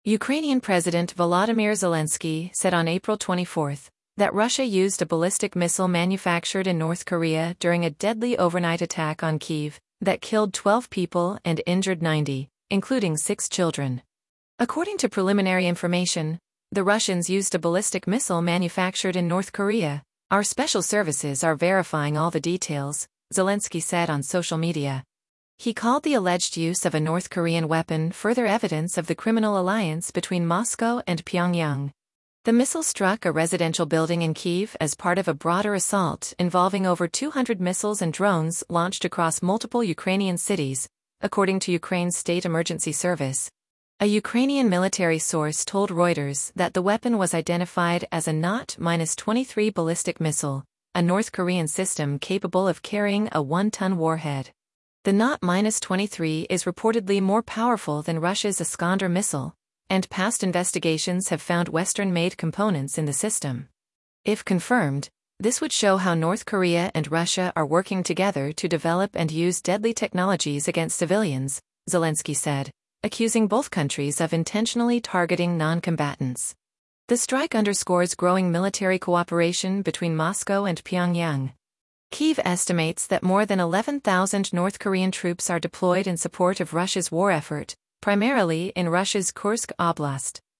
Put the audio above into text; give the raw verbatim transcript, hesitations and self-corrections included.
Ukrainian President Volodymyr Zelensky said on April twenty-fourth that Russia used a ballistic missile manufactured in North Korea during a deadly overnight attack on Kyiv that killed twelve people and injured ninety, including six children. According to preliminary information, the Russians used a ballistic missile manufactured in North Korea. Our special services are verifying all the details, Zelensky said on social media. He called the alleged use of a North Korean weapon further evidence of the criminal alliance between Moscow and Pyongyang. The missile struck a residential building in Kyiv as part of a broader assault involving over two hundred missiles and drones launched across multiple Ukrainian cities, according to Ukraine's State Emergency Service. A Ukrainian military source told Reuters that the weapon was identified as a Not twenty-three ballistic missile, a North Korean system capable of carrying a one-ton warhead. The Not twenty-three is reportedly more powerful than Russia's Iskander missile, and past investigations have found Western-made components in the system. If confirmed, this would show how North Korea and Russia are working together to develop and use deadly technologies against civilians, Zelensky said, accusing both countries of intentionally targeting non-combatants. The strike underscores growing military cooperation between Moscow and Pyongyang. Kyiv estimates that more than eleven thousand North Korean troops are deployed in support of Russia's war effort, primarily in Russia's Kursk Oblast.